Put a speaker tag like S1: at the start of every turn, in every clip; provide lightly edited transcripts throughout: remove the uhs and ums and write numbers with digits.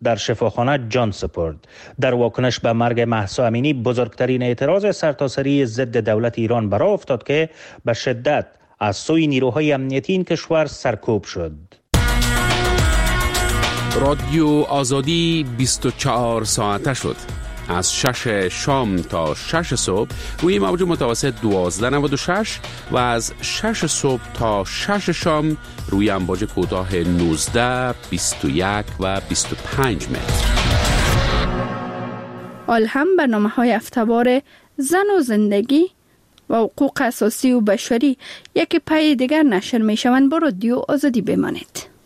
S1: در شفاخانه جان سپرد. در واکنش به مرگ مهسا امینی بزرگترین اعتراض سرتاسری ضد دولت ایران برآ افتاد که به شدت از سوی نیروهای امنیتی این کشور سرکوب شد.
S2: رادیو آزادی 24 ساعته شد. از 6 شام تا 6 صبح روی موج متوسط 1296 و از 6 صبح تا 6 شام روی امواج کوتاه 19، 21 و 25 متر.
S3: هم برنامه‌های هفته‌وار زن و زندگی و حقوق اساسی و بشری یک پای دیگر نشر می‌شوند. با رادیو آزادی بمانید.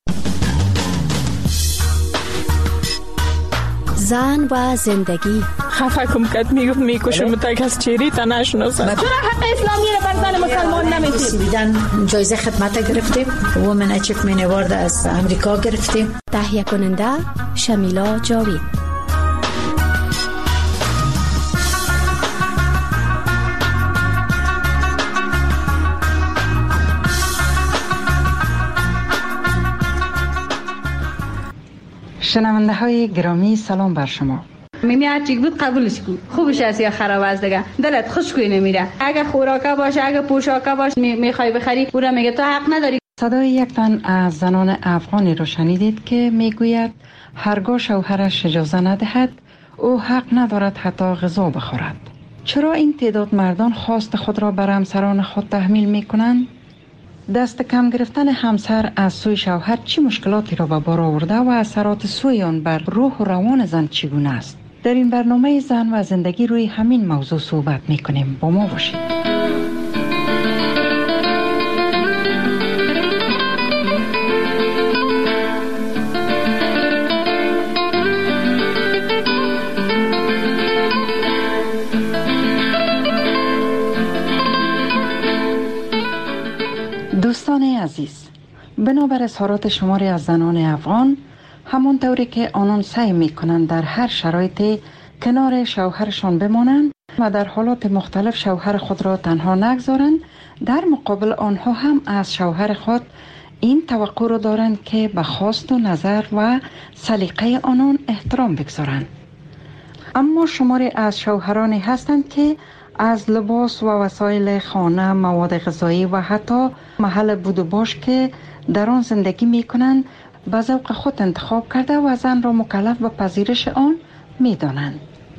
S4: زن و زندگی.
S5: خفه کم کد میکشم تا کس چیری تا نشناسم.
S6: چرا حق اسلامی رو بر زن مسلمان نمیدید؟
S7: بیدن جایزه خدمت گرفتیم. وومن اچیومنت اوارد از امریکا گرفتیم.
S4: تهیه کننده شمیلا جاوید.
S8: شنونده های گرامی سلام بر شما.
S9: میمی هرچی بود قبولش کن. خوبش است یا خراب است دیگه. دلت خوشگوی نمیره. اگه خوراکه باشه، اگه پوشاکه باشه میخوای بخری، اون میگه تو حق نداری.
S8: صدای یک تن از زنان افغانی رو شنیدید که میگوید هرگاه شوهرش اجازه ندهد او حق ندارد حتی غذا بخورد. چرا این تعداد مردان خواست خود را بر همسران خود تحمیل میکنند؟ دست کم گرفتن همسر از سوی شوهر چه مشکلاتی را به بار آورده و اثرات سوی آن بر روح و روان زن چگونه است؟ در این برنامه زن و زندگی روی همین موضوع صحبت میکنیم. با ما باشید. دوستان عزیز، بنابر اظهارات شماری از زنان افغان، همون طوری که آنان سعی میکنند در هر شرایطی کنار شوهرشان بمانند و در حالات مختلف شوهر خود را تنها نگذارند، در مقابل آنها هم از شوهر خود این توقع را دارند که به خواست و نظر و سلیقه آنان احترام بگذارند. اما شماری از شوهرانی هستند که از لباس و وسایل خانه، مواد غذایی و حتی محل بود و باش که در آن زندگی می کنند به ذوق خود انتخاب کرده و زن را مکلف به پذیرش آن می دانند.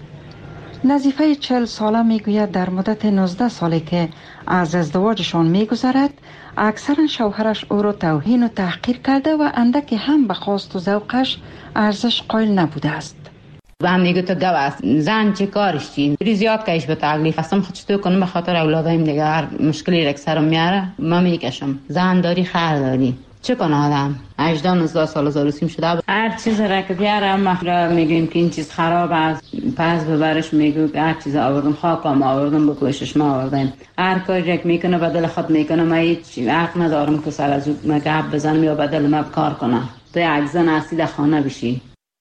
S8: نظیفه 40 ساله می گوید در مدت 19 سالی که از ازدواجشان می گذرد، اکثرا شوهرش او را توهین و تحقیر کرده و اندکی هم به خواست و ذوقش ارزش قائل نبوده است.
S10: و هم میگه تو گو است زن چه کارش چی زیاد کش به تکلیف هستم خودش تو کنم به خاطر اولادایم دیگه هر مشکلی رک سرم میاره ما میکشم. زن داری خر داری چه کنه آدم 18 سال زاروسیم شده هر چیز رک بیاره ما میگیم که این چیز خراب است پس ببرش میگه هر چیز آوردم خاکم آوردم بکشش ما آوردم هر کاری رک میکنه بدل خود میکنه ما هیچ حق ندارم که سر از اون گپ بزنم یا بدل ما کار کنم تو یک زن اصیل خانه بشی.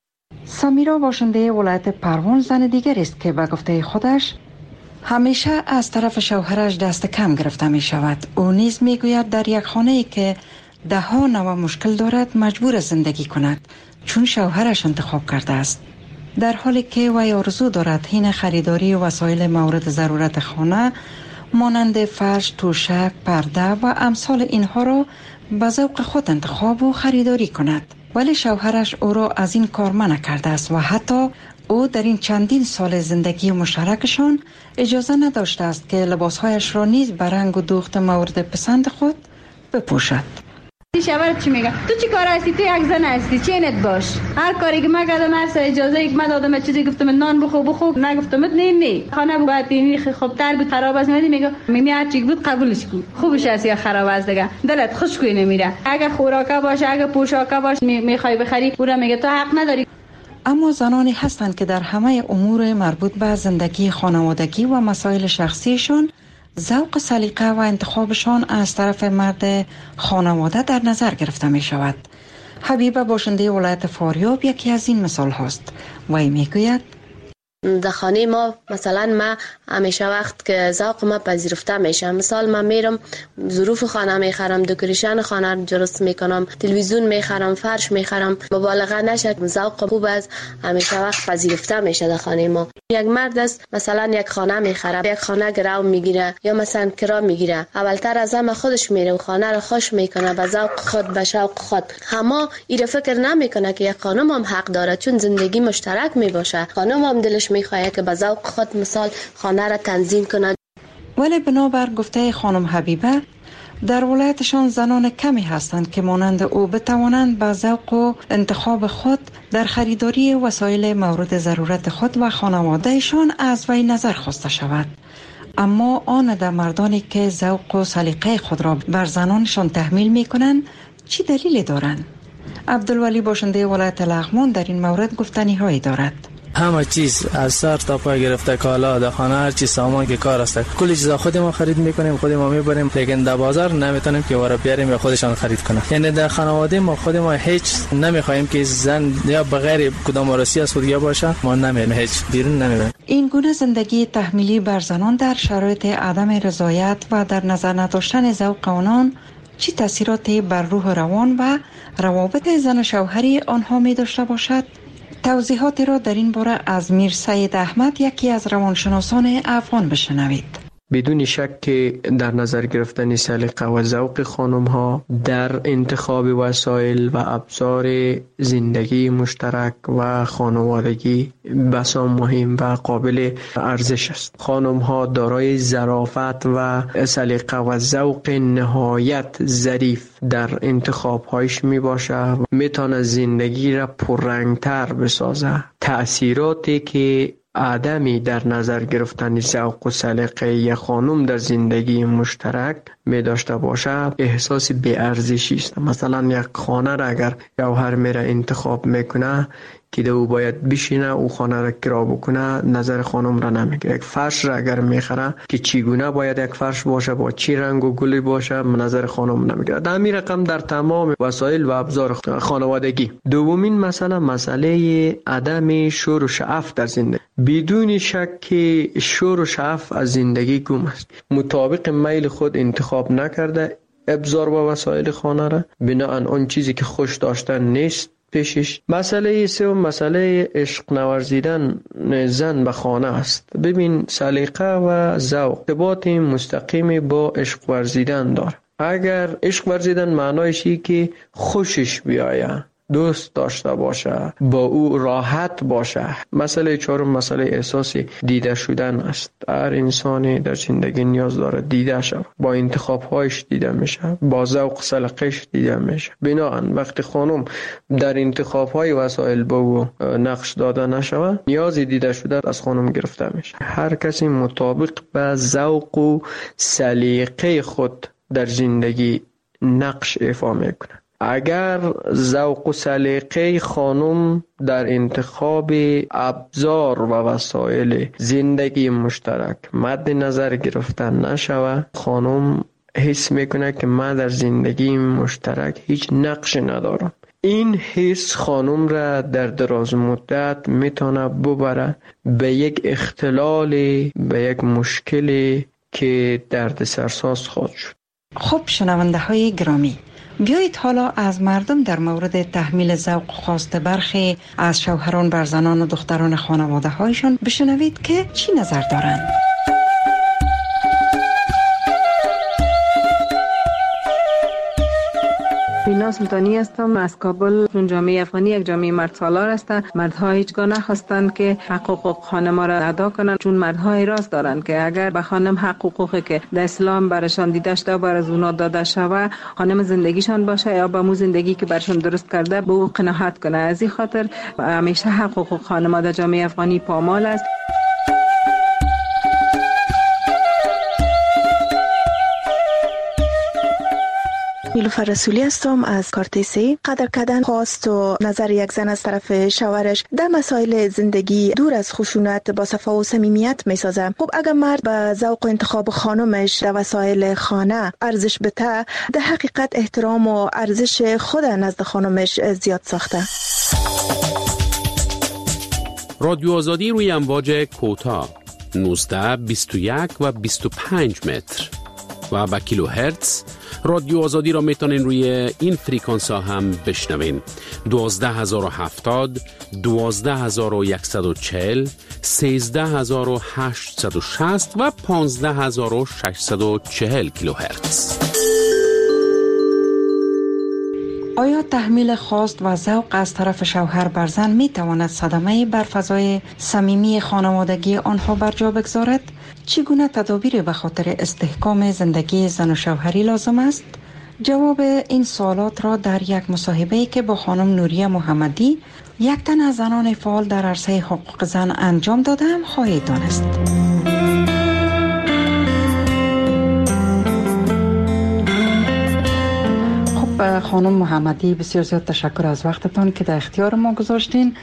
S8: سمیرا باشنده ولایت پروان زن دیگر است که به گفته خودش همیشه از طرف شوهرش دست کم گرفته می شود. او نیز می گوید در یک خانه ای که ده ها نوع مشکل دارد مجبور زندگی کند چون شوهرش انتخاب کرده است، در حالی که وی آرزو دارد حین خریداری وسایل مورد ضرورت خانه مانند فرش، توشک، پرده و امثال اینها را به ذوق خود انتخاب و خریداری کند، ولی شوهرش او را از این کار منع کرده است و حتی او در این چندین سال زندگی مشترکشان اجازه نداشته است که لباسهایش را نیز به رنگ و دوخت مورد پسند خود بپوشد.
S9: شوهرت چی میگه؟ تو چی کار هستی؟ تو یک زن هستی، چینت باش. هر کاری که من کردم هر اجازه یک من دادم چیزی گفتم نان بخو نگفتم نه خانه باید این خب تر بود خراب است میگه میمی هر چی بود قبولش کن. خوبش است یا خراب است دیگه. دلت خوشگوی نمیره. اگه خوراکه باشه، اگه پوشاکه باشه میخوای بخری، اون میگه تو حق نداری.
S8: اما زنانی هستند که در همه امور مربوط به زندگی خانوادگی و مسائل شخصیشان ذوق سلیقه و انتخابشان از طرف مرد خانواده در نظر گرفته می شود. حبیبه باشنده ولایت فاریاب یکی از این مثال هاست. وی می گوید
S11: در خانه ما مثلا ما همیشه وقت که ذوق ما پذیرفته میشه، مثال من میرم ظروف خانه میخرم، دکوریشن خانه درست میکنم، تلویزیون میخرم، فرش میخرم، مبالغه نشه، ذوق خوب است، همیشه وقت پذیرفته میشه در خانه ما. یک مرد است مثلا یک خانه میخره، یک خانه گرو میگیره یا مثلا کرا میگیره، اولتر از همه خودش میره و خانه رو خوش میکنه به ذوق خود، به شوق خود. اما این فکر نمیکنه که یک خانم هم حق داره، چون زندگی مشترک میباشه، خانم هم دلش میخواد که به ذوق خود مثال خانه را تنظیم کنه.
S8: ولی بنابر گفته خانم حبیبه، در ولایتشان زنان کمی هستند که مانند او بتوانند با ذوق و انتخاب خود در خریداری وسایل مورد ضرورت خود و خانوادهشان از وی نظر خواسته شود. اما آن در مردانی که ذوق و سلیقه خود را بر زنانشان تحمیل می کنند چی دلیلی دارند؟ عبدالولی باشنده ولایت لغمان در این مورد گفتنی هایی دارد.
S12: همه چیز از سر تا پا گرفته، کالا در خانه، هر چیز سامان که کار است، کلی چیزا خود ما خرید میکنیم، خود ما میبریم، لیکن در بازار نمیتونیم که ورا بیاریم یا خودشان خرید کنه. یعنی در خانواده ما خود ما هیچ نمیخوایم که زن یا بغیر کدام وارسی از خودیا باشه، ما نمیریم، هیچ بیرون نمیریم.
S8: این گونه زندگی تحمیلی بر زنان در شرایط عدم رضایت و در نظر نداشتن ذوق آنان چه تاثیراتی بر روح روان و روابط زن و شوهری آنها می داشته باشد؟ توضیحاتی را در این باره از میر سید احمد، یکی از روانشناسان افغان، بشنوید.
S13: بدون شک که در نظر گرفتن سلیقه و ذوق خانم ها در انتخاب وسایل و ابزار زندگی مشترک و خانوادگی بسیار مهم و قابل ارزش است. خانم ها دارای ظرافت و سلیقه و ذوق نهایت ظریف در انتخاب هایش می باشه، میتونه زندگی را پررنگتر بسازه. تأثیراتی که عدمی در نظر گرفتن ذوق و سلیقه یک خانم در زندگی مشترک می داشته باشه احساس بی‌ارزشی است. مثلا یک خانه را اگر شوهر میره انتخاب میکنه که او باید بشینه او خانه را کرا بکنه، نظر خانم را نمیگیره. یک فرش را اگر میخره که چگونه باید یک فرش باشه، با چی رنگ و گلی باشه، نظر خانم نمیگیره. در همین رقم در تمام وسایل و ابزار خانوادگی. دومین مسئله عدم شور و شعف در زندگی. بدون شک که شور و شعف از زندگی گم است. مطابق میل خود انتخاب نکرده ابزار و وسایل خانه را، بناهن آن چیزی که خوش داشتن نیست پیشش. مسئله سوم مسئله عشق نورزیدن زن به خانه است. ببین سلیقه و ذوق ارتباط مستقیم با عشق ورزیدن داره. اگر عشق ورزیدن معنایش اینه که خوشش بیایه، دوست داشته باشه، با او راحت باشه. مسئله چهارم مسئله احساس دیده شدن است. هر انسانی در زندگی نیاز داره دیده شود، با انتخاب‌هایش دیده میشه، با ذوق سلیقه‌اش دیده میشه. بنابراین وقتی خانم در انتخاب‌های وسایل با او نقش داده نشود، نیاز دیده شده از خانم گرفته میشه. هر کسی مطابق به ذوق و سلیقه خود در زندگی نقش ایفا میکنه. اگر ذوق و سلیقه خانم در انتخاب ابزار و وسایل زندگی مشترک مد نظر گرفتن نشود، خانم حس میکنه که من در زندگی مشترک هیچ نقش ندارم. این حس خانم را در دراز مدت میتونه ببره به یک اختلال، به یک مشکل که دردسرساز خواهد شد.
S8: خب شنونده های گرامی، بیایید حالا از مردم در مورد تحمیل ذوق خواست برخی از شوهران بر زنان و دختران خانواده هایشان بشنوید که چی نظر دارند.
S5: بینا سلطانی هستم از کابل. چون جامعه افغانی یک جامعه مرد سالار است، مردها هیچگاه نخواستند که حقوق خانم را ادا کنند، چون مردها اعتراض دارند که اگر به خانم حقوقی که در اسلام برشان دیده شده بر از اونا داده شود، خانم زندگیشان باشه یا با مو زندگی که برشان درست کرده به او قناعت کنه. از این خاطر همیشه حقوق خانم در جامعه افغانی پامال است.
S14: نیلوفر رسولی هستم از کارتیسی. قدر کردن خواست و نظر یک زن از طرف شوهرش در مسائل زندگی دور از خشونت با صفا و صمیمیت میسازه. خب اگر مرد به ذوق و انتخاب خانمش در وسایل خانه ارزش بده، در حقیقت احترام و ارزش خود نزد خانمش زیاد ساخته.
S2: رادیو آزادی روی امواج کوتاه 19, 21 و 25 متر و با کیلو هرتز. رادیو آزادی را میتونین روی این فریکانس ها هم بشنوین. 12070, 12140, 13860 و 15640 کیلو هرتز.
S8: آیا تحمیل خواست و ذوق از طرف شوهر بر زن می تواند صدمه بر فضای صمیمی خانوادگی آنها بر جا بگذارد؟ چگونه تدابیر به خاطر استحکام زندگی زن و شوهری لازم است؟ جواب این سوالات را در یک مصاحبه‌ای که با خانم نوریه محمدی، یک تن از زنان فعال در عرصه حقوق زن انجام دادم خواهید دانست. خانم محمدی، بسیار زیاد تشکر از وقتتان که در اختیار ما گذاشتین.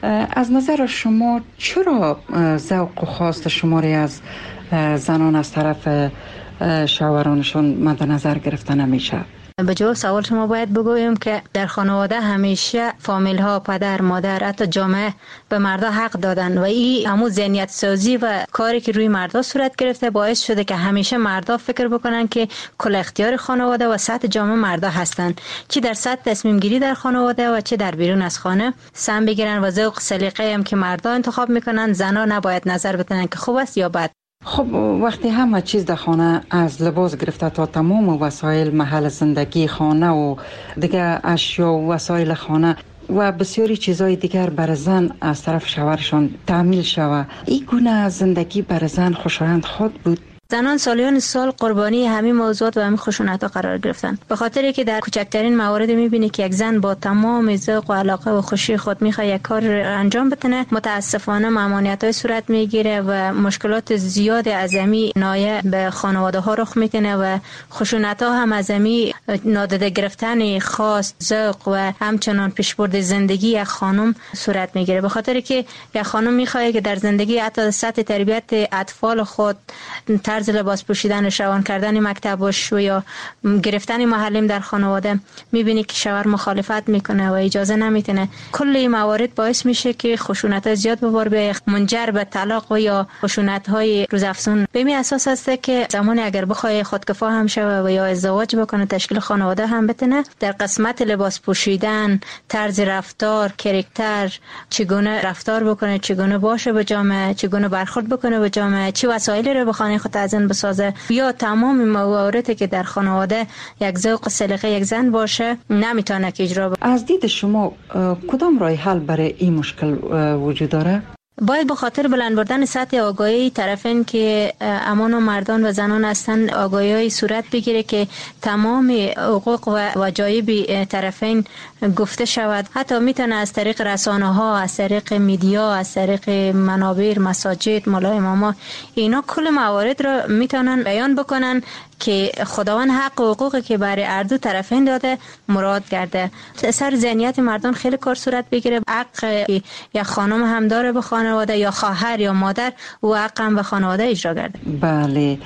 S8: از نظر شما چرا ذوق و خواست شماری از زنان از طرف شوهرانشون مد نظر گرفته نمیشه؟
S15: به جواب سوال شما باید بگویم که در خانواده همیشه فامیل ها، پدر، مادر، حتی جامعه به مردا حق دادن و این همون ذهنیت سازی و کاری که روی مردا صورت گرفته باعث شده که همیشه مردا فکر بکنن که کل اختیار خانواده و سطح جامعه مردا هستن، چه در سطح تصمیم گیری در خانواده و چه در بیرون از خانه سم بگیرن و ذوق سلیقه هم که مردا انتخاب میکنن زنا نباید نظر بدن که خوب است یا بد.
S8: خب وقتی همه چیز در خانه از لباس گرفته تا تمام وسایل محل زندگی خانه و دیگه اشیا و وسایل خانه و بسیاری چیزهای دیگر بر زن از طرف شوهرشان تحمیل شود، این گونه زندگی بر زن خوشایند خود بود؟
S15: زنان سالیان سال قربانی همین موضوعات و همین خشونت‌ها قرار گرفتن، به خاطری که در کوچکترین موارد می‌بینی که یک زن با تمام ذوق و علاقه و خوشی خود می‌خواد یک کار انجام بده، متاسفانه ممانعت‌های صورت می‌گیره و مشکلات زیاد عظیمی نایه به خانواده‌ها رخ می‌کنه و خشونت‌ها هم عظیمی نادیده گرفتن خواست، ذوق و همچنان پیشبرد زندگی یک خانم صورت می‌گیره، به خاطری که یک خانم می‌خواد که در زندگی حتی سطح تربیت اطفال خود، طرز لباس پوشیدن، روان کردن مکتبش و یا گرفتن معلم در خانواده میبینی که شوهر مخالفت میکنه و اجازه نمیتونه. کل این موارد باعث میشه که خشونت زیاد به بار بیاید، منجر به طلاق و یا خشونت های روزافزون. به این اساس است که زمانی اگر بخواد خودکفا هم شوه و یا ازدواج بکنه، تشکیل خانواده هم بتونه، در قسمت لباس پوشیدن، طرز رفتار، کاراکتر، چگونه رفتار بکنه، چگونه باشه به جامعه، چگونه برخورد بکنه به جامعه، چه وسایلی رو به خانه خود تزیین بسازه، یا تمام مواردی که در خانواده یک ذوق سلیقه یک زن باشه نمیتونه که اجرا بکنه.
S8: از دید شما کدام راه حل برای این مشکل وجود داره؟
S15: باید به خاطر بلند بردن سطح آگاهی طرفین که امان و مردان و زنان هستند آگاهی صورت بگیره که تمام حقوق و وجایب طرفین گفته شود. حتی میتونه از طریق رسانه ها، از طریق میدیا، از طریق منابر، مساجد، مولای اماما، اینا کل موارد رو میتونن بیان بکنن که خداوند حق و حقوقی که برای هر دو طرفین داده مراد کرده. سر ذهنیت مردان خیلی کار صورت بگیره. حق یا خانم هم داره به خانواده، یا خواهر یا مادر و حق هم به خانواده اجرا کرده.
S8: بله،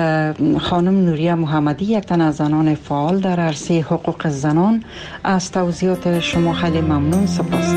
S8: خانم نوریه محمدی، یک تن از زنان فعال در عرصه حقوق زنان، از توضیحات شما خیلی ممنون. سپاس.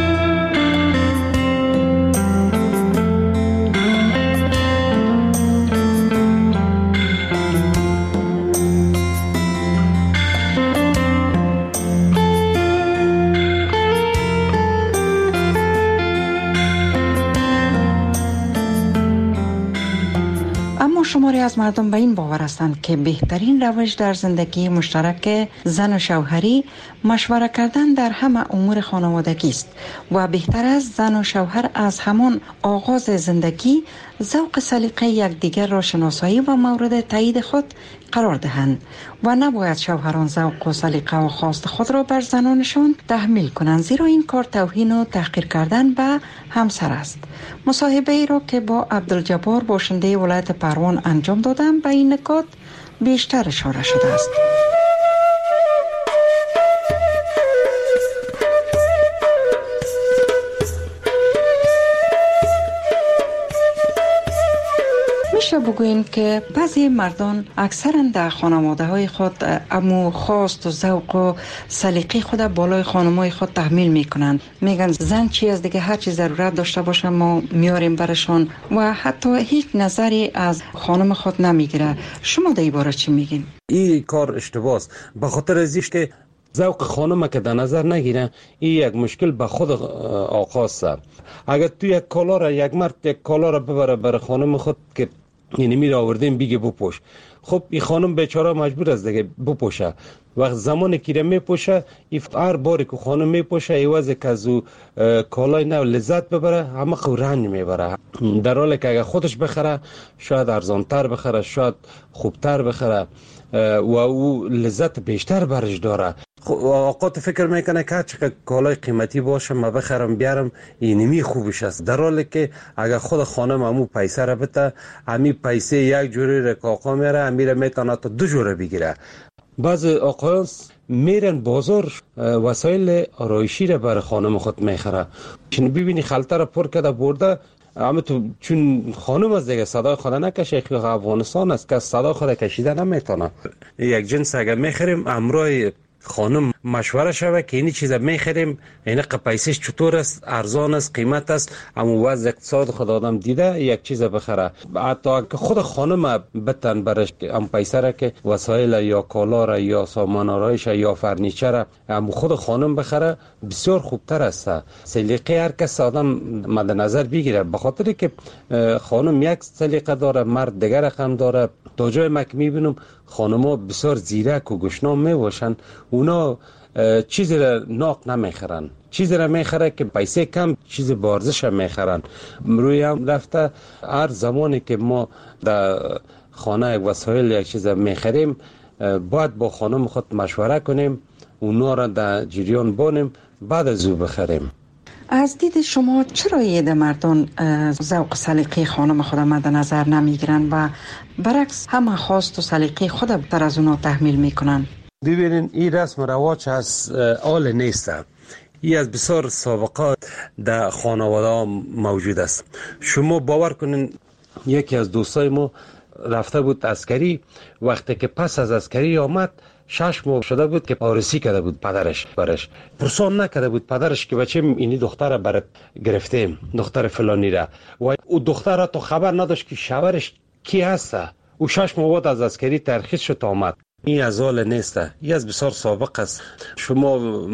S8: شماری از مردم به این باور هستند که بهترین روش در زندگی مشترک زن و شوهری مشوره کردن در همه امور خانوادگی است و بهتر است زن و شوهر از همان آغاز زندگی ذوق سلیقه یکدیگر را شناسایی و مورد تایید خود قرار دهند و نباید شوهران ذوق و سلیقه و خواست خود را بر زنانشان تحمیل کنند، زیرا این کار توهین و تحقیر کردن به همسر است. مصاحبه ای را که با عبدالجبار باشنده ولایت پروان انجام دادم به این نکات بیشتر اشاره شده است. می میشه بگوین که بعضی مردان اکثرا در خانواده های خود امو خواست و ذوق و سلیقه خود بالای خانمای خود تحمیل میکنند. میگن زن چی از دیگه هر چی ضرورت داشته باشه ما میاریم برشان و حتی هیچ نظری از خانم خود نمیگیره. شما در این باره چی میگین؟
S16: این کار اشتباهه به خاطر ازیش که ذوق خانم که در نظر نگیره این یک مشکل به خود آقاست. اگر تو یک کالا را یک مرد یک کالا را ببره برای خانم خود که یعنی میره آوردیم بیگه بپوش، خب این خانم بیچاره مجبور است دیگه بپوشه. وقت زمانی که میپوشه هر باری که خانم میپوشه ایوازه که از او کالای نو لذت ببره همه رنج میبره، در حالی که اگر خودش بخره شاید ارزانتر بخره، شاید خوبتر بخره و او لذت بیشتر برش داره. آقا تو فکر میکنه که چقدر کالای قیمتی باشه ما بخرم بیارم اینمی خوبش است، در حالی که اگر خود خانم همو پیسه را بده همی پیسه یک جوری را که آقا میره همیره میتونه تا 2 جوره بگیره. بعض آقایان میرن بازار وسایل آرایشی را برای خانم خود میخره، چون ببینی خلطه را پر کرده برده، اما تو چون خانم از دیگه صدای خود نکشه، خیلی افغانستان است که صدای خود کشیده نمیتونه. یک جنس اگر میخریم امروی خانم مشوره شوه که اینی چیزا میخریم این پیسش چطور است، ارزان است، قیمت است، اما وضع اقتصاد خود آدم دیده یک چیز بخره. حتی که خود خانم بتن برش ام پیسه را که وسایل یا کالا را یا سامان آرایش یا فرنیچر اما خود خانم بخره بسیار خوبتر است. سلیقه هر کس آدم مد نظر بگیره، به خاطری که خانم یک سلیقه داره، مرد دیگر رقم داره. تا جای مک میبینم خانم‌ها بسیار زیرک و گشنام میباشن، اونا چیزی را ناق نمیخرن، چیزی را میخره که پیسه کم چیز بارزش هم میخرن. روی هم رفته هر زمانی که ما در خانه یک وسایل یک چیز میخریم باید با خانم خود مشوره کنیم، اونا را در جریان بانیم بعد از او بخریم.
S8: از دید شما چرا یه مردان ذوق سلیقه خانم خود مد نظر نمیگیرن و برعکس همه خواست و سلیقه خود بیشتر از اونا تحمیل میکنن؟
S16: ببینین این رسم رواج از آل نیست، این از بسیار سابقات در خانواده ها موجود است. شما باور کنین یکی از دوستای ما رفته بود عسکری، وقتی که پس از عسکری آمد 6 ماه شده بود که آرسی کرده بود پدرش برش، پرسان نکرده بود پدرش که بچه اینی دختر برات گرفتیم، دختر فلانی را، و او دختر را تو خبر نداشت که شوهرش کی هست. او 6 ماه بعد از عسکری ترخیص شد آمد. این از حال نیست، این از بسیار سابق است. شما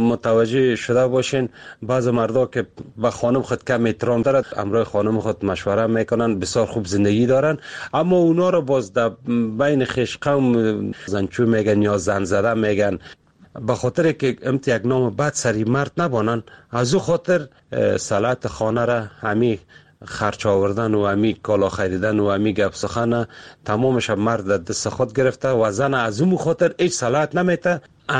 S16: متوجه شده باشین بعض مردا که به خانم خود کم احترام دارد، امروی خانم خود مشوره میکنن، بسیار خوب زندگی دارن، اما اونا رو باز در بین خویش قوم زنچو میگن یا زن زده میگن، به خاطر که امت یک نام بد سری مرد نبانن، از او خاطر صلاحیت خانه را همی خرچ آوردن و همی کالا خریدن و همی گپ سخن تمامش مرد دست خود گرفته و زن از اون خاطر هیچ صلاحیت نمیته.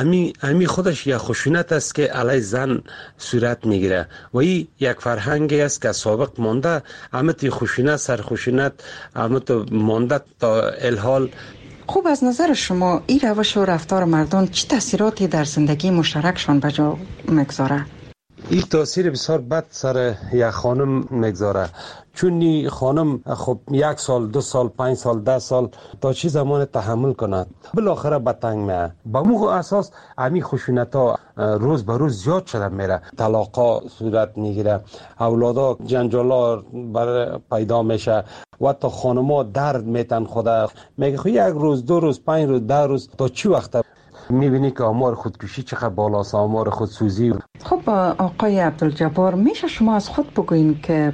S16: همی خودش یک خشونت است که علی زن صورت میگیره و این یک فرهنگی است که سابق مانده، همت خشونت سر خشونت همت مانده تا الحال.
S8: خوب، از نظر شما این روش و رفتار مردان چه تاثیراتی در زندگی مشترکشان به جا میگذاره؟
S16: این تاثیر بسیار بد سر یک خانم میگذاره، چون خانم خب 1 سال 2 سال 5 سال 10 سال تا چی زمان تحمل کند، بالاخره به تنگ میه. با مو اساس امی خشونت ها روز به روز زیاد شده میره، طلاقا صورت میگیره، اولادا جنجالا بر پیدا میشه و تا خانما درد میتن خدا میگه خب 1 روز 2 روز 5 روز 10 روز تا چی وقت میبینی که آمار خودکشی چقدر بالاست، آمار خودسوزی.
S8: خب آقای عبدالجبار، میشه شما از خود بگوین که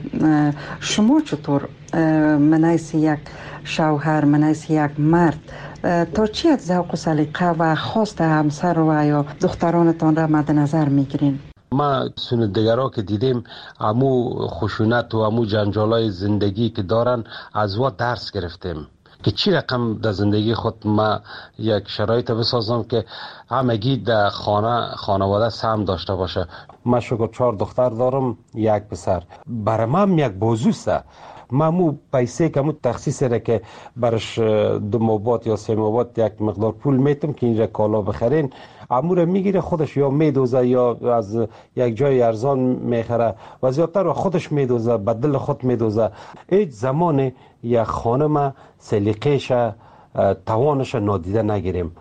S8: شما چطور منیس یک شوهر، منیس یک مرد تا چی از ذوق و سلیقه و خواست همسر و یا دخترانتان را مد نظر میگیرین؟
S16: ما سندگرها که دیدیم امو خشونت و امو جنجالای زندگی که دارن از وا درس گرفتیم که چی رقم در زندگی خود ما یک شرایط بسازم که همگی در خانواده سهم داشته باشه. من شکر 4 دختر دارم 1 پسر، برای من یک بازوسته. مو پیسه که مو تخصیص را که برش 2 ماه بعد یا 3 ماه بعد یک مقدار پول میتم که اینجا کالا بخرین، امور میگیره خودش یا میدوزه یا از یک جای ارزان میخره و زیادتر و خودش میدوزه، به دل خود میدوزه. هیچ زمان یک خانم سلیقه‌ش توانش نادیده نگیریم.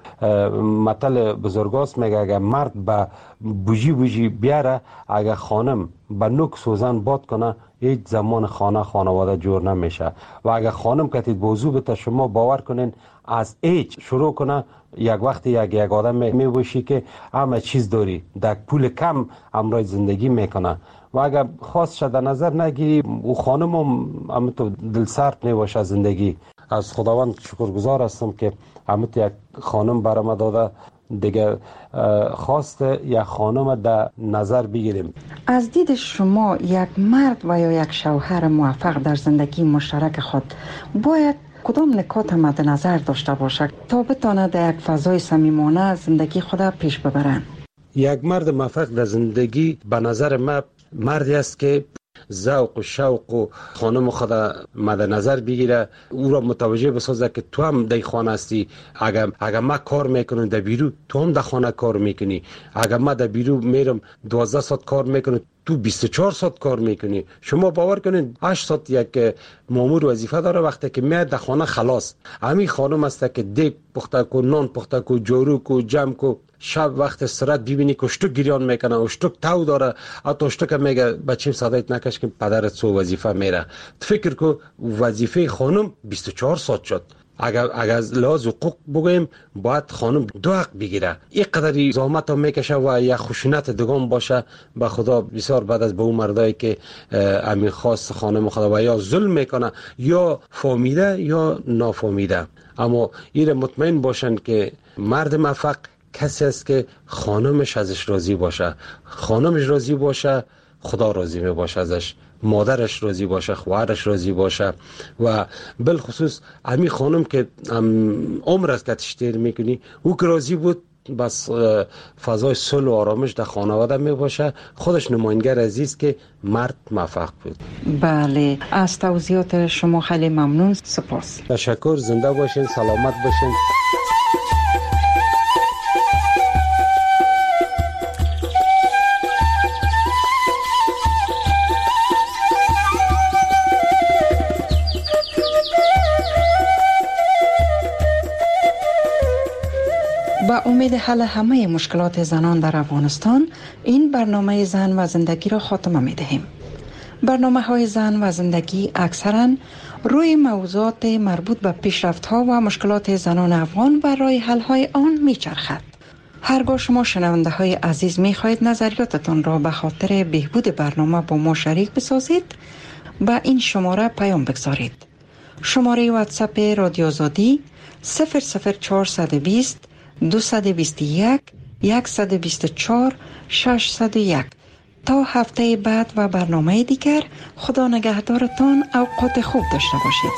S16: مثل بزرگاست میگه اگر مرد به بوجی بیاره، اگر خانم به نوک سوزن باد کنه، هیچ زمان خانواده جور نمیشه. و اگر خانم کتید بوزو بته، شما باور کنین از هیچ شروع کنه، یک وقت یک آدم میبوشی که همه چیز داری، در پول کم امرای زندگی میکنه. و اگر خواست شده نظر نگیری، او خانم هم تو دل سرد میباشه زندگی. از خداوند شکرگزار هستم که همت یک خانم برام داده. دیگه خواست یک خانم در نظر بگیریم.
S8: از دید شما یک مرد و یا یک شوهر موفق در زندگی مشترک خود باید کدام نکات مد نظر داشته باشد تا بتانه در یک فضای صمیمانه زندگی خود پیش ببرند؟
S16: یک مرد موفق در زندگی به نظر من مردی است که ذوق و شوق و خانم خود مد نظر بگیره، او را متوجه بسازه که تو هم در خانه هستی. اگر ما کار میکنم در بیرو، تو هم در خانه کار میکنی. اگر ما در بیرو میرم 12 ساعت کار میکنم، تو 24 ساعت کار میکنی. شما باور کنین 8 ساعت یک مامور وظیفه داره، وقتی که میاد در خانه خلاص. همین خانم است که دیگ پخته کو، نان پخته کو، جارو کو، جمع کو. شب وقت استراحت ببینی که اشتک گریان میکنه، اشتک تو داره، حتی اشتک میگه بچیم صدایت نکش که پدرت سو وظیفه میره. فکر کو وظیفه خانم 24 ساعت شد. اگر از لحاظ حقوق بگویم باید خانم 2 حق بگیره. این قدری زحمت هم میکشه و یک خشونت دگان باشه. به خدا بسیار بعد از به اون مردایی که امین خواست خانم خدا و یا ظلم میکنه یا فهمیده یا نافهمیده. اما این مطمئن باشن که مرد موفق کسی است که خانمش ازش راضی باشه. خانمش راضی باشه، خدا راضی می باشه ازش. مادرش راضی باشه، خواهرش راضی باشه. و بالخصوص همین خانم که عمر است که تشتیر میکنی، او که راضی بود، بس فضای صلح و آرامش در خانواده می باشه. خودش نماینگر عزیز که مرد موفق بود.
S8: بله، از توضیحات شما خیلی ممنون. سپاس.
S16: تشکر. زنده باشین، سلامت باشین.
S8: با امید حل همه مشکلات زنان در افغانستان، این برنامه زن و زندگی را خاتمه می دهیم. برنامه های زن و زندگی اکثرا روی موضوعات مربوط به پیشرفت ها و مشکلات زنان افغان و راه حل های آن می چرخد. هرگاه شما شنونده های عزیز می خواهید نظریاتتان را به خاطر بهبود برنامه با ما شریک بسازید، با این شماره پیام بگذارید. شماره واتساپ رادیو آزادی 00420 221 124 601. تا هفته بعد و برنامه دیگر، خدا نگهدارتان. اوقات خوب داشته باشید.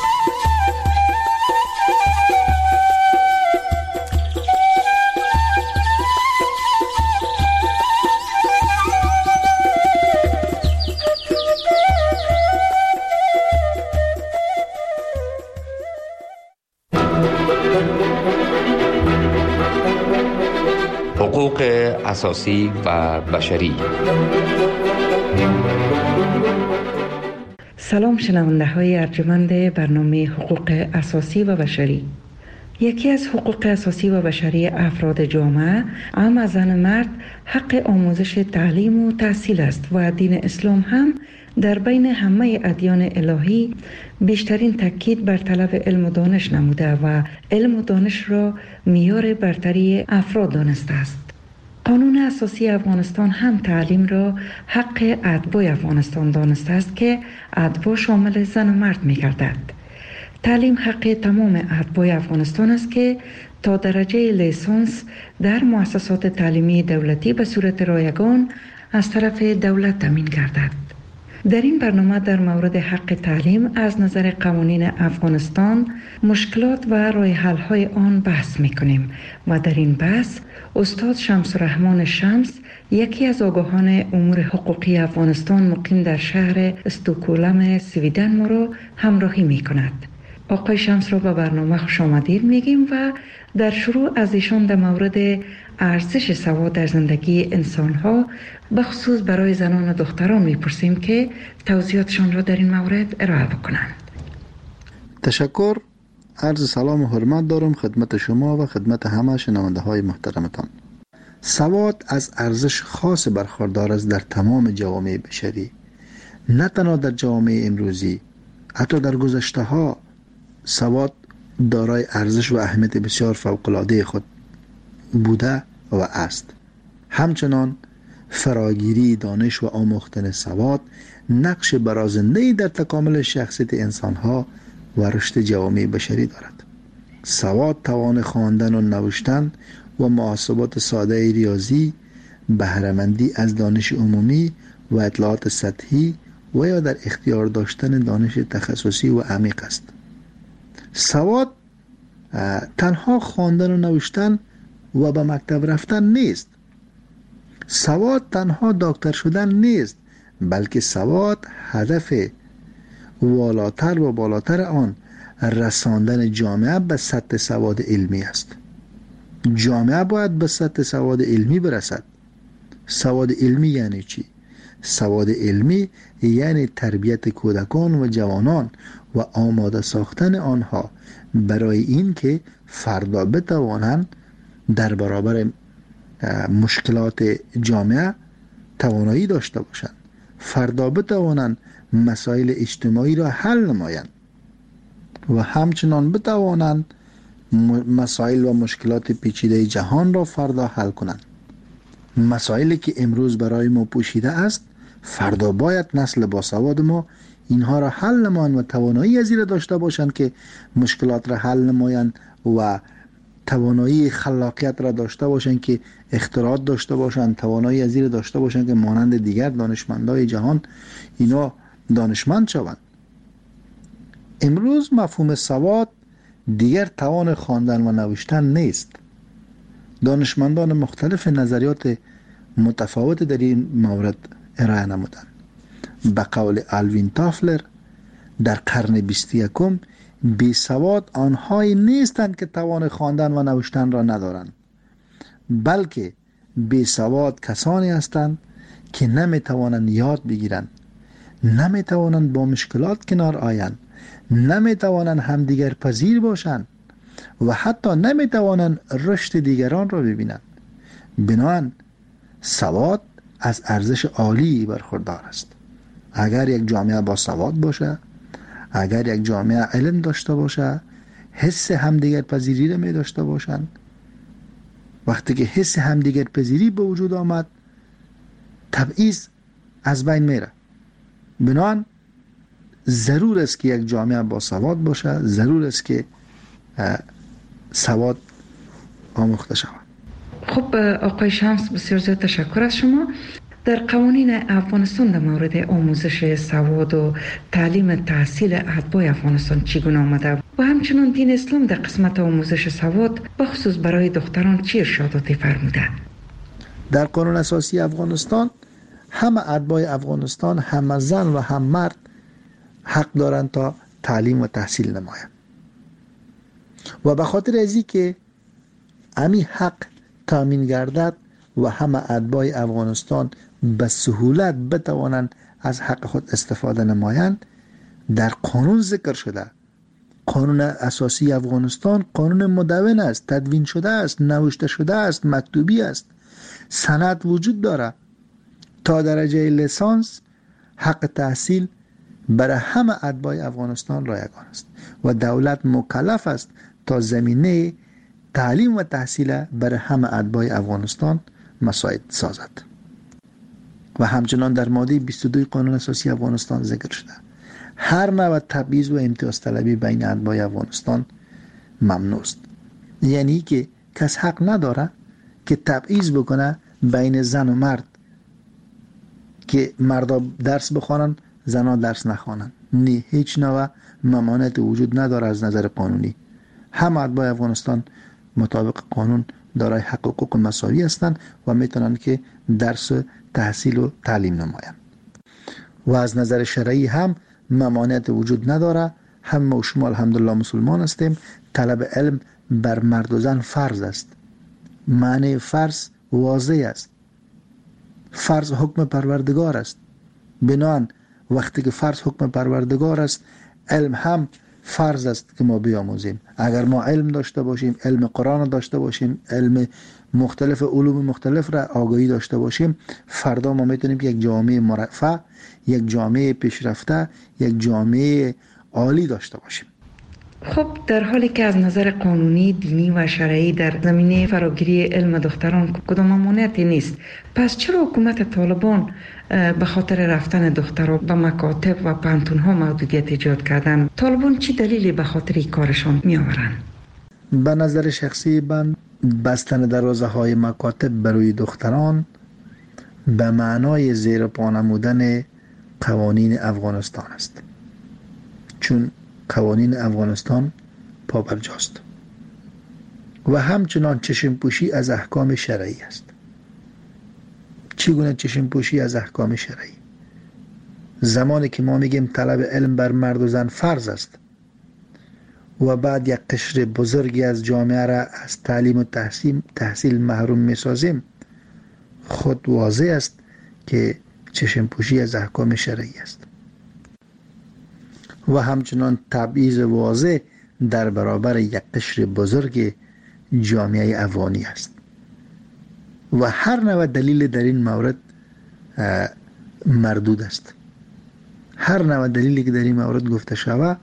S17: حقوق اساسی و بشری.
S8: سلام شنونده های ارجمند برنامه حقوق اساسی و بشری. یکی از حقوق اساسی و بشری افراد جامعه، هم از زن مرد، حق آموزش تعلیم و تحصیل است و دین اسلام هم در بین همه ادیان الهی بیشترین تاکید بر طلب علم و دانش نموده و علم و دانش را معیار برتری افراد دانسته است. قانون اساسی افغانستان هم تعلیم را حق اتباع افغانستان دانسته است که اتباع شامل زن و مرد می گردد. تعلیم حق تمام اتباع افغانستان است که تا درجه لیسانس در مؤسسات تعلیمی دولتی به صورت رایگان از طرف دولت تامین گردد. در این برنامه در مورد حق تعلیم از نظر قوانین افغانستان، مشکلات و راه حل های آن بحث می‌کنیم و در این بحث استاد شمس الرحمن شمس، یکی از آگاهان امور حقوقی افغانستان مقیم در شهر استکهلم سویدن، ما را همراهی می‌کند. آقای شمس را به برنامه خوش آمدید میگیم و در شروع از ایشان در مورد ارزش سواد در زندگی انسان ها به خصوص برای زنان و دختران میپرسیم که توضیحاتشان را در این مورد ارائه بکنند.
S18: تشکر. عرض سلام و حرمت دارم خدمت شما و خدمت همه شنونده های محترمتان. سواد از ارزش خاص برخوردار است در تمام جوامع بشری، نه تنها در جوامع امروزی، حتی در گذشته ها سواد دارای ارزش و اهمیت بسیار فوق‌العاده خود بوده و است. همچنان فراگیری دانش و آموختن سواد نقش برازنده‌ای در تکامل شخصیت انسان‌ها و رشد جوامع بشری دارد. سواد توان خواندن و نوشتن و محاسبات ساده ریاضی، بهره‌مندی از دانش عمومی و اطلاعات سطحی و یا در اختیار داشتن دانش تخصصی و عمیق است. سواد تنها خواندن و نوشتن و به مکتب رفتن نیست. سواد تنها دکتر شدن نیست، بلکه سواد هدف والاتر و بالاتر آن رساندن جامعه به سطح سواد علمی است. جامعه باید به سطح سواد علمی برسد. سواد علمی یعنی چی؟ سواد علمی یعنی تربیت کودکان و جوانان و آماده ساختن آنها برای این که فردا بتوانند در برابر مشکلات جامعه توانایی داشته باشند، فردا بتوانند مسائل اجتماعی را حل نمایند و همچنان بتوانند مسائل و مشکلات پیچیده جهان را فردا حل کنند. مسائلی که امروز برای ما پوشیده است، فردا باید نسل باسواد ما اینها را حل نمایند و توانایی از این داشته باشند که مشکلات را حل نمایند و توانایی خلاقیت را داشته باشند که اختراعات داشته باشند، توانایی از این داشته باشند که مانند دیگر دانشمندای جهان اینا دانشمند شوند. امروز مفهوم سواد دیگر توان خواندن و نوشتن نیست. دانشمندان مختلف نظریات متفاوت در این مورد ارائه نمودند. به قول آلوین تافلر در قرن 21 بی سواد آنهایی نیستند که توان خواندن و نوشتن را ندارند، بلکه بی سواد کسانی هستند که نمیتوانند یاد بگیرند، نمیتوانند با مشکلات کنار آیند، نمیتوانند همدیگر پذیر باشند و حتی نمیتوانند رشد دیگران را ببینند. بنابراین سواد از ارزش عالی برخوردار است. اگر یک جامعه با سواد باشه، اگر یک جامعه علم داشته باشه، حس همدیگر پذیری را می داشته باشند، وقتی که حس همدیگر پذیری به وجود آمد، تبعیض از بین میره. بنابراین ضرور است که یک جامعه با سواد باشه، ضرور است که سواد آموخته شود.
S8: خب آقای شمس، بسیار زیاد تشکر از شما. در قوانین افغانستان در مورد آموزش سواد و تعلیم تحصیل اتباع افغانستان چگونه آمده و همچنان دین اسلام در قسمت آموزش سواد بخصوص برای دختران چه ارشاداتی فرموده؟
S18: در قانون اساسی افغانستان همه اتباع افغانستان، هم زن و هم مرد حق دارند تا تعلیم و تحصیل نمایند و به خاطر ازی که امی حق تامین گردد و همه اتباع افغانستان به سهولت بتوانند از حق خود استفاده نمایند، در قانون ذکر شده. قانون اساسی افغانستان قانون مدون است، تدوین شده است، نوشته شده است، مکتوبی است، سند وجود داره. تا درجه لیسانس حق تحصیل برای همه اتباع افغانستان رایگان است و دولت مکلف است تا زمینه تعلیم و تحصیل برای همه اتباع افغانستان مساعد سازد. و همچنان در ماده 22 قانون اساسی افغانستان ذکر شده هر نوع تبعیض و امتیاز طلبی بین اتباع افغانستان ممنوع است. یعنی که کس حق نداره که تبعیض بکنه بین زن و مرد، که مردا درس بخوانن زنها درس نخوانن. نه، هیچ نوع ممانعت وجود نداره از نظر قانونی. همه اتباع افغانستان مطابق قانون دارای حق و حقوق مساوی هستند و میتونن که درس تحصیل و تعلیم نمایند. و از نظر شرعی هم ممانعت وجود نداره. همه و شما الحمدلله مسلمان هستیم. طلب علم بر مرد و زن فرض است. معنی فرض واضح است. فرض حکم پروردگار است. بنان وقتی که فرض حکم پروردگار است، علم هم فرض است که ما بیاموزیم. اگر ما علم داشته باشیم، علم قرآن داشته باشیم، علم مختلف علوم مختلف را آگاهی داشته باشیم، فردا ما میتونیم که یک جامعه مرفه، یک جامعه پیشرفته، یک جامعه عالی داشته باشیم.
S8: خب در حالی که از نظر قانونی، دینی و شرعی در زمینه فراگیری علم دختران کدام ممانعتی نیست، پس چرا حکومت طالبان به خاطر رفتن دختران به مکاتب و پانتون‌ها محدودیت ایجاد کردن؟ طالبان چی دلیلی به خاطر این کارشان می آورند؟
S18: به نظر شخصی من بستن دروازه های مکاتب برای دختران به معنای زیر پا نمودن قوانین افغانستان است، چون قوانین افغانستان پابرجاست و همچنان چشم پوشی از احکام شرعی است. چگونه چشم پوشی از احکام شرعی؟ زمانی که ما میگیم طلب علم بر مرد و زن فرض است و بعد یک قشر بزرگی از جامعه را از تعلیم و تحصیل محروم میسازیم، خود واضح است که چشم پوشی از احکام شرعی است و همچنان تبعیض واضح در برابر یک قشر بزرگ جامعه افغانی است و هر نوع دلیل در این مورد مردود است. هر نوع دلیلی که در این مورد گفته شود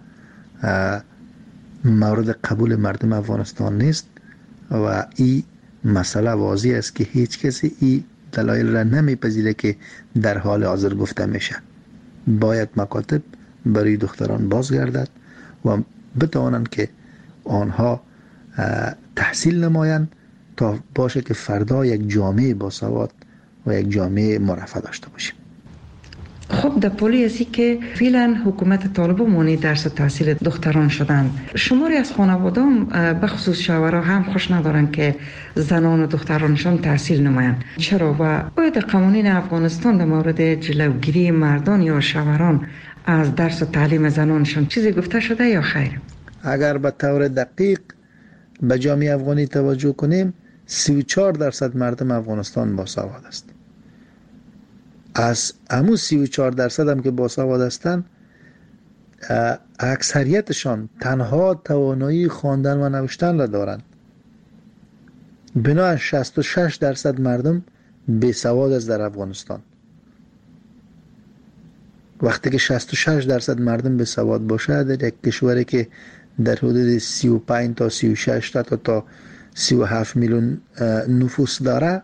S18: مورد قبول مردم افغانستان نیست و این مسئله واضح است که هیچ کسی این دلایل را نمیپذیره که در حال حاضر گفته میشه. باید مکاتب برای دختران بازگردد و بتوانند که آنها تحصیل نمایند تا باشه که فردا یک جامعه باسواد و یک جامعه مرفه داشته باشیم.
S8: خب در پولی ازی که فعلا حکومت طالبان مانع درس و تحصیل دختران شدن، شماری از خانوادان به خصوص شوهرها هم خوش ندارن که زنان و دخترانشان تحصیل نمایند. چرا و باید قوانین افغانستان در مورد جلوگیری مردان یا شوهران از درس و تعلیم زنانشان چیزی گفته شده یا خیر؟
S18: اگر به طور دقیق به جامعه افغانی توجه کنیم، 34% مردم افغانستان باسواد است. از همون 34% هم که باسواد هستند، اکثریتشان تنها توانایی خواندن و نوشتن را دارند. بنابراین 66% مردم بیسواد است در افغانستان. وقتی که 66% مردم بیسواد باشه در یک کشوری که در حدود 35 تا 36 تا 37 میلیون نفوس داره،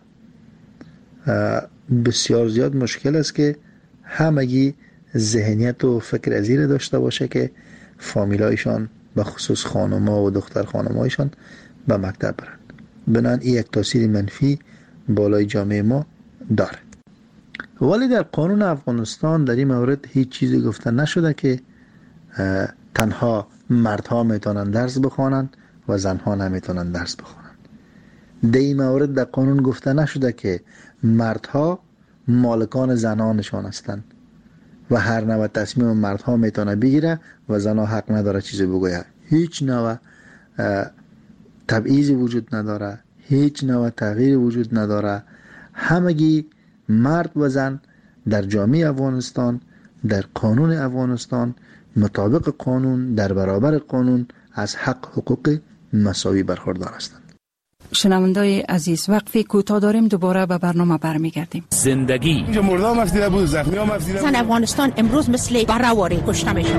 S18: بسیار زیاد مشکل است که همگی ذهنیت و فکر ازیر داشته باشه که فامیلایشان به خصوص خانم‌ها و دختر خانم‌هایشان به مکتب برند. بنابراین این یک تاثیر منفی بالای جامعه ما داره. ولی در قانون افغانستان در این مورد هیچ چیزی گفته نشده که تنها مردها میتونن درس بخوانند و زنها نمیتونن درس بخوانند. در این مورد در قانون گفته نشده که مردها مالکان زنانشان هستند و هر نوع تصمیم مردها میتونه بگیره و زنها حق نداره چیزی بگوید. هیچ نوع تبعیضی وجود نداره، هیچ نوع تغییر وجود نداره. همگی مرد و زن در جامعه افغانستان، در قانون افغانستان، مطابق قانون، در برابر قانون از حق حقوق مساوی برخوردار هستند.
S19: شنوندای عزیز، وقفی کوتاه داریم، دوباره به برنامه برمیگردیم.
S20: زندگی
S21: اینجا مردم افزیده بود، زخمی هم افزیده بود.
S6: زن افغانستان امروز مثل برهواری کشته میشن.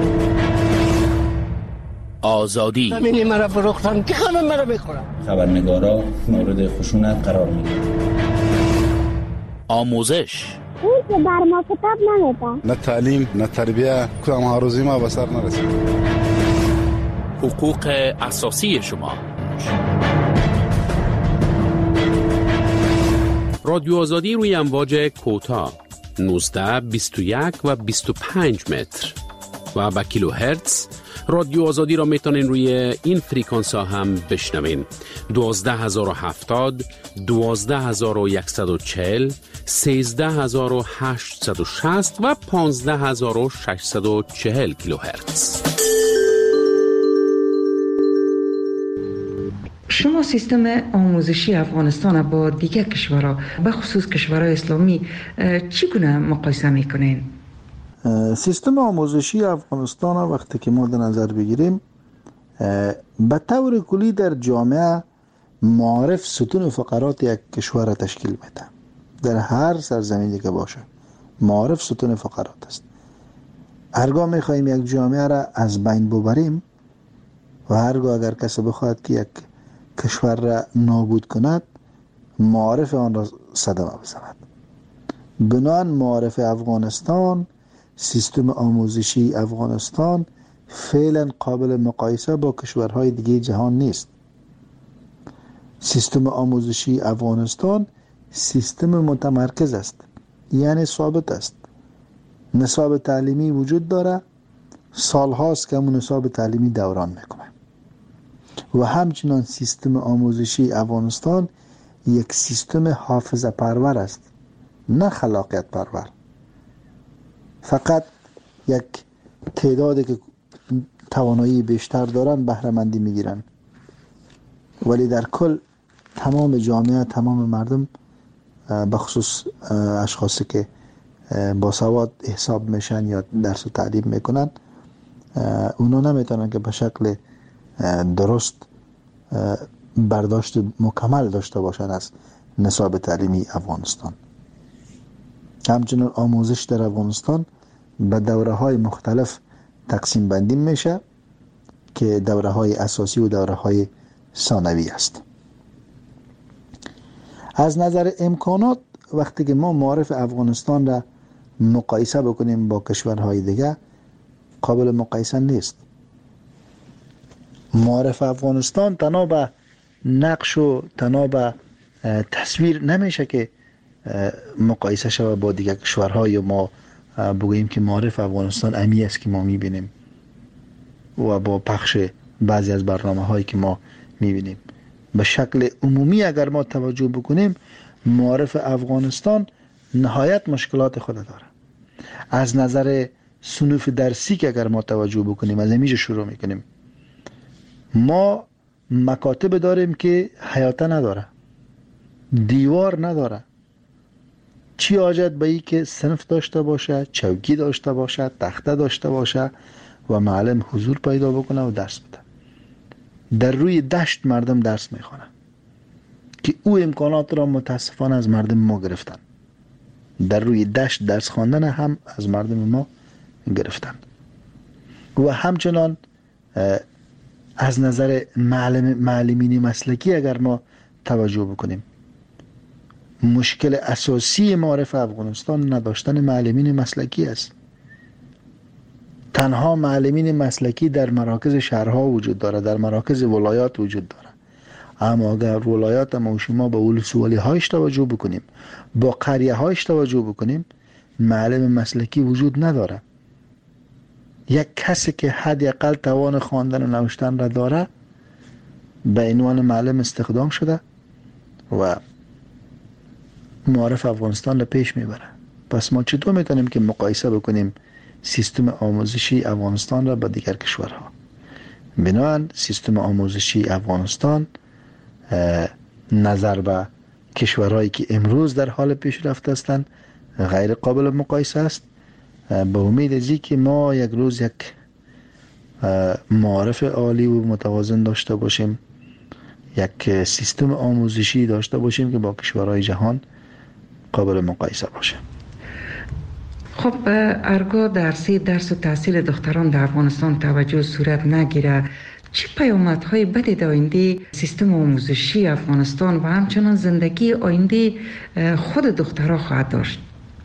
S20: آزادی
S21: زمینی مرا فروختن که خانم مرا بخورم.
S22: خبرنگارا مورد خشونت قرار میگیرن.
S20: آموزش
S23: اون که بر ما کتاب نمیده.
S21: نه تعلیم، نه تربیه، کدام هاروزی ما به سر نرسید.
S20: حقوق اساسی شما. رادیو آزادی روی امواج کوتاه 19, 21 و 25 متر و با کیلو هرتز. رادیو آزادی را میتونین روی این فریکانس ها هم بشنوین. 12070, 12140, 13860 و 15640 کیلو هرتز.
S8: شما سیستم آموزشی افغانستان با دیگر کشورها به خصوص کشورهای اسلامی چگونه مقایسه میکنین؟
S18: سیستم آموزشی افغانستان وقتی که ما در نظر بگیریم به طور کلی در جامعه معارف ستون فقرات یک کشور تشکیل میده. در هر سرزمینی که باشه معارف ستون فقرات است. هرگاه میخواهیم یک جامعه را از بین ببریم و هرگاه اگر کسی بخواهد که یک کشور را نابود کند معارف آن را صدمه بزند. بنابراین معارف افغانستان، سیستم آموزشی افغانستان فعلا قابل مقایسه با کشورهای دیگه جهان نیست. سیستم آموزشی افغانستان سیستم متمرکز است، یعنی ثابت است. نصاب تعلیمی وجود داره، سالهاست که همون نصاب تعلیمی دوران میکنه و همچنان سیستم آموزشی افغانستان یک سیستم حافظه پرور است، نه خلاقیت پرور. فقط یک تعدادی که توانایی بیشتر دارن بهره مندی میگیرن، ولی در کل تمام جامعه، تمام مردم بخصوص اشخاصی که با سواد حساب میشن یا درس و تعلیم میکنن اونا نمیتونن که به شکل درست برداشت مکمل داشته باشن از نصاب تعلیمی افغانستان. همچنین آموزش در افغانستان به دوره های مختلف تقسیم بندی میشه که دوره های اساسی و دوره های ثانوی است. از نظر امکانات وقتی که ما معارف افغانستان را مقایسه بکنیم با کشورهای دیگه قابل مقایسه نیست. معارف افغانستان تنها به نقش و تنها به تصویر نمیشه که مقایسه شود با دیگر کشورها یا ما بگوییم که معارف افغانستان امی است که ما میبینیم و با پخش بعضی از برنامه هایی که ما میبینیم. به شکل عمومی اگر ما توجه بکنیم معارف افغانستان نهایت مشکلات خود داره. از نظر صنوف درسی که اگر ما توجه بکنیم از اینجا شروع میکنیم، ما مکاتب داریم که حیاته نداره، دیوار نداره. چی حاجت به این که صنف داشته باشه، چوکی داشته باشه، تخته داشته باشه و معلم حضور پیدا بکنه و درس بده. در روی دشت مردم درس میخوانه که او امکانات را متاسفانه از مردم ما گرفتن. در روی دشت درس خواندن هم از مردم ما گرفتن. و همچنان از نظر معلمین مسلکی اگر ما توجه بکنیم، مشکل اساسی معارف افغانستان نداشتن معلمین مسلکی است. تنها معلمین مسلکی در مراکز شهرها وجود داره، در مراکز ولایات وجود داره. اما اگر ولایات ما شما با ولسوالی هایش توجه بکنیم، با قریه هایش توجه بکنیم، معلم مسلکی وجود نداره. یک کسی که حداقل توان خواندن و نوشتن را داره به عنوان معلم استخدام شده و معارف افغانستان را پیش میبره. پس ما چطور میتونیم که مقایسه بکنیم سیستم آموزشی افغانستان را با دیگر کشورها؟ بنابراین سیستم آموزشی افغانستان نظر به کشورهایی که امروز در حال پیشرفت هستند غیر قابل مقایسه است. به امید از که ما یک روز یک معارف عالی و متوازن داشته باشیم، یک سیستم آموزشی داشته باشیم که با کشورهای جهان قابل مقایسه باشه.
S8: خب ارگاه درس و تحصیل دختران در افغانستان توجه صورت نگیره، چه پیامدهای بدی در آینده سیستم آموزشی افغانستان و همچنان زندگی آینده خود دخترها خواهد داشت؟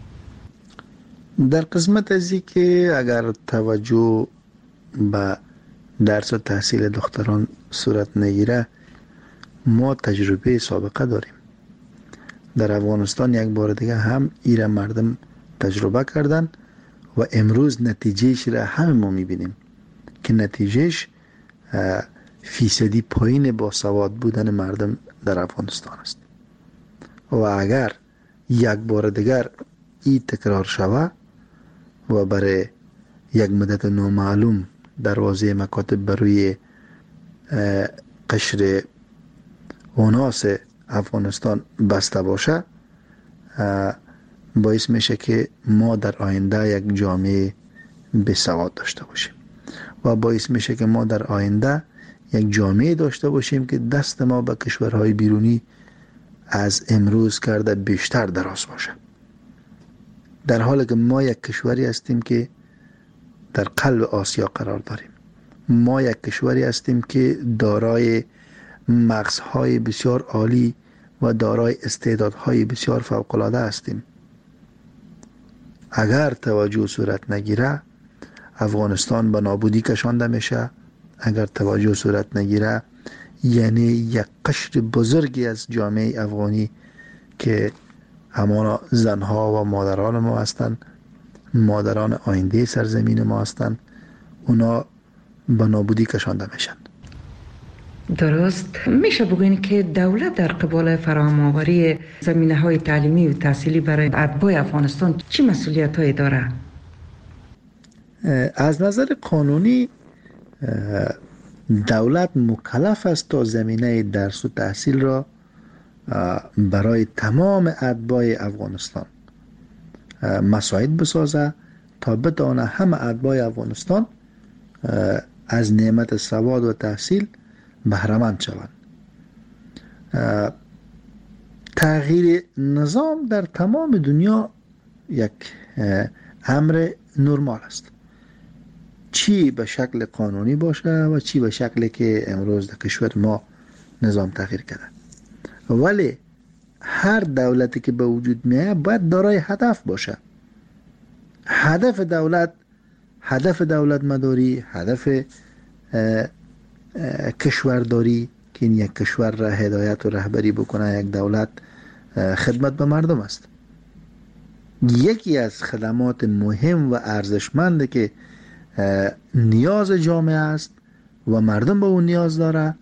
S18: در قسمت ازی که اگر توجه به درس و تحصیل دختران صورت نگیره، ما تجربه سابقه داریم. در افغانستان یک بار دیگه هم ایران مردم تجربه کردن و امروز نتیجهش را همه ما میبینیم که نتیجهش فیصدی پایین با سواد بودن مردم در افغانستان است. و اگر یک بار دیگر این تکرار شود و برای یک مدت نامعلوم دروازه مکاتب بروی قشر اوناس افغانستان بسته باشه، باعث میشه که ما در آینده یک جامعه بسواد داشته باشیم و باعث میشه که ما در آینده یک جامعه داشته باشیم که دست ما به کشورهای بیرونی از امروز کرده بیشتر دراز باشه، در حالی که ما یک کشوری هستیم که در قلب آسیا قرار داریم. ما یک کشوری هستیم که دارای مغزهای بسیار عالی و دارای استعدادهای بسیار فوق‌العاده هستیم. اگر توجه صورت نگیره افغانستان به نابودی کشانده میشه. اگر توجه صورت نگیره یعنی یک قشر بزرگی از جامعه افغانی که همانا زنها و مادران ما هستند، مادران آینده سرزمین ما هستند، اونا به نابودی کشانده میشن.
S8: درست. میشه بگوین که دولت در قبال فراهم آوری زمینه های تعلیمی و تحصیلی برای اتباع افغانستان چی مسئولیت هایی داره؟
S18: از نظر قانونی دولت مکلف است تا زمینه درس و تحصیل را برای تمام اتباع افغانستان مساعد بسازه تا بتوانه همه اتباع افغانستان از نعمت سواد و تحصیل بهره‌مند شوند. تغییر نظام در تمام دنیا یک امر نرمال است، چی به شکل قانونی باشه و چی به شکلی که امروز در کشور ما نظام تغییر کرده. ولی هر دولتی که به وجود میاد باید دارای هدف باشه. هدف دولت مداری، هدف کشورداری که این یک کشور را هدایت و رهبری بکنه، یک دولت خدمت به مردم است. یکی از خدمات مهم و ارزشمند که نیاز جامعه است و مردم به اون نیاز داره،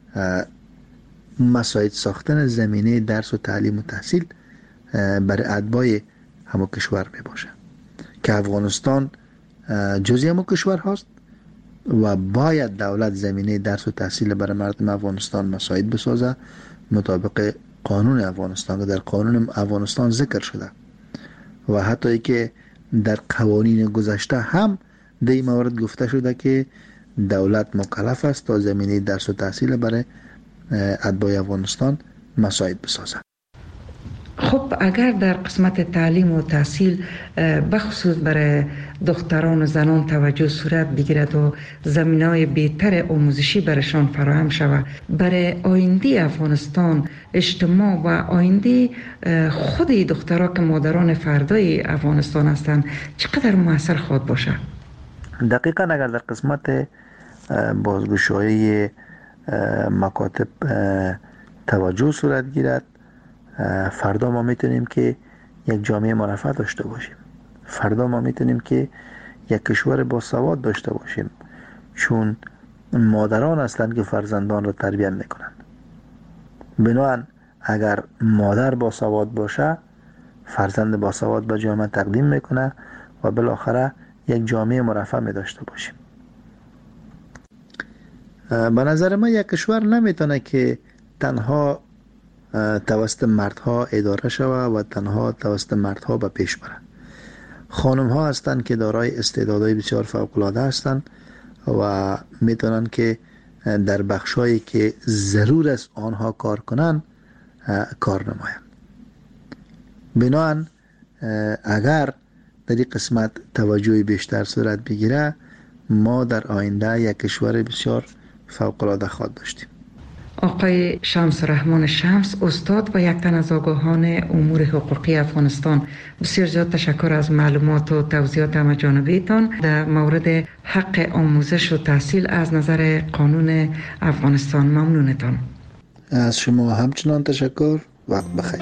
S18: مساعد ساختن زمینه درس و تعلیم و تحصیل برای اتباع همو کشور می باشه که افغانستان جزئی همو کشور هست و باید دولت زمینه درس و تحصیل برای مردم افغانستان مساعد بسازه مطابق قانون افغانستان که در قانون افغانستان ذکر شده و حتی که در قوانین گذشته هم در این مورد گفته شده که دولت مکلف است تا زمینه درس و تحصیل برای اتباع افغانستان مساعد بسازه.
S8: خب اگر در قسمت تعلیم و تحصیل بخصوص برای دختران و زنان توجه صورت بگیرد و زمینه‌های بهتر آموزشی برایشان فراهم شود، برای آینده افغانستان، اجتماع و آینده خود دخترها که مادران فردای افغانستان هستند چقدر مؤثر خواهد باشه؟
S18: دقیقاً اگر در قسمت بازگشایی مکاتب توجه صورت گیرد، فردا ما میتونیم که یک جامعه مرفه داشته باشیم. فردا ما میتونیم که یک کشور با سواد داشته باشیم، چون مادران هستند که فرزندان را تربیت میکنند. بنابراین اگر مادر با سواد باشه، فرزند با سواد به جامعه تقدیم میکنه و بالاخره یک جامعه مرفه می داشته باشیم. به نظر من یک کشور نمیتونه که تنها توسط مردها اداره شود و تنها توسط مردها به پیش بره. خانم ها هستند که دارای استعدادهای بسیار فوق العاده هستند و میتونن که در بخشایی که ضرور است آنها کار کنند کار نمایند. بنابراین اگر در این قسمت توجه بیشتر صورت بگیره، ما در آینده یک کشور بسیار فوق العاده خواهد داشتیم.
S8: آقای شمس رحمان شمس، استاد و یک تن از آگاهان امور حقوقی افغانستان، بسیار زیاد تشکر از معلومات و توضیحات همه‌جانبه‌تان در مورد حق آموزش و تحصیل از نظر قانون افغانستان. ممنونتان.
S18: از شما همچنان تشکر. وقت بخیر.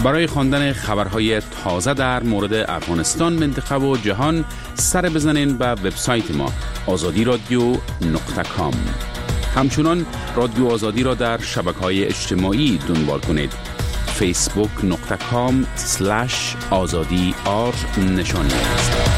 S2: برای خواندن خبرهای تازه در مورد افغانستان، منطقه و جهان سر بزنین به وبسایت ما azadi.radio.com. همچنان رادیو آزادی را در شبکه‌های اجتماعی دنبال کنید. facebook.com/azadi نشانی است.